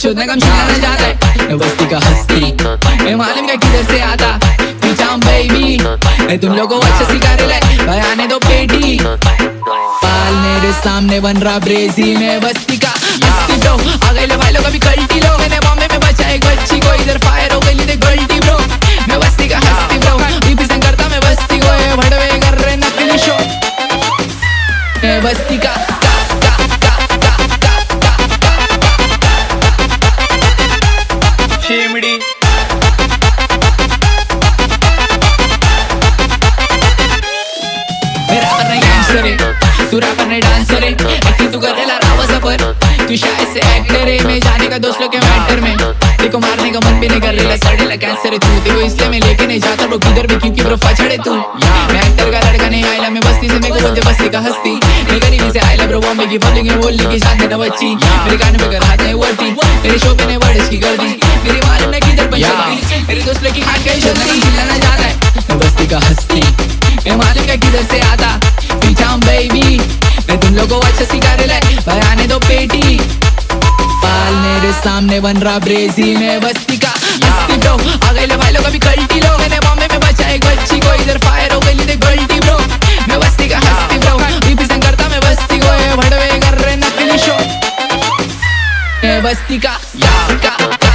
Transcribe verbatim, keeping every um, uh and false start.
चुदने का मिलाना चाहता है मैं बस्ती का हस्ती मैं मालूम का किधर से आता पीछा हूँ बेबी मैं तुम लोगों को अच्छा सिखा रहे भाई आने दो पेटी बाल मेरे सामने बन रहा ब्रेजी में बस्ती का हस्ती ब्रो आ गए ले भाई लोग अभी कल्टी लो मैंने बॉम्बे में बचा एक बच्ची को इधर फायर हो गई देख गल्टी ब्रो मैं बस्ती का हस्ती ब्रो रिप्रेजेंट करता मैं बस्ती को ये भड़वे कर रहे नकली शो मैं बस्ती का चिमड़ी मेरा करना गैंगस्टर है तू रैपर नहीं डांसर है एक्टिंग तू कर रहा रावा सफर तू शायद से एक्टर है मैं जाने का दोस्त लोग के मैटर में देखो मारने का मन भी नहीं कर रहा सड़ेला कैंसर है तू देखो इसलिए मैं लेके नहीं जाता ब्रो किधर भी क्योंकि ब्रो फचड़े तू मैं एक्टर का लड़का नहीं आइला मैं बस्ती से मेरे को बोलते बस्ती का हस्ती मैं गरीबी से आइला ब्रो बॉम्बे की पब्लिक में बोलने की शान देना बच्ची मेरे गाने में कर हाथ में वर्दी मेरे शो पे नहीं वर्ड्स की कर दी मेरी मालूम नहीं किधर पंचायत मेरे दोस्त लोग की हाथ का शो नहीं हिलाना चाहता है मैं बस्ती का हस्ती मैं मालूम का किधर से आता पीछा हूँ बेबी मैं तुम लोगों को अच्छा सिखा रहे भाई आने दो पेटी बाल मेरे सामने बन रहा ब्रेजी में बस्ती का हस्ती ब्रो आ गए ले भाई लोग अभी कल्टी लो मैंने बॉम्बे में बचा एक बच्ची को इधर फायर हो गई देख गल्टी ब्रो मैं बस्ती का हस्ती ब्रो रिप्रेजेंट करता मैं बस्ती को ये भड़वे कर रहे नकली शो मैं बस्ती का या का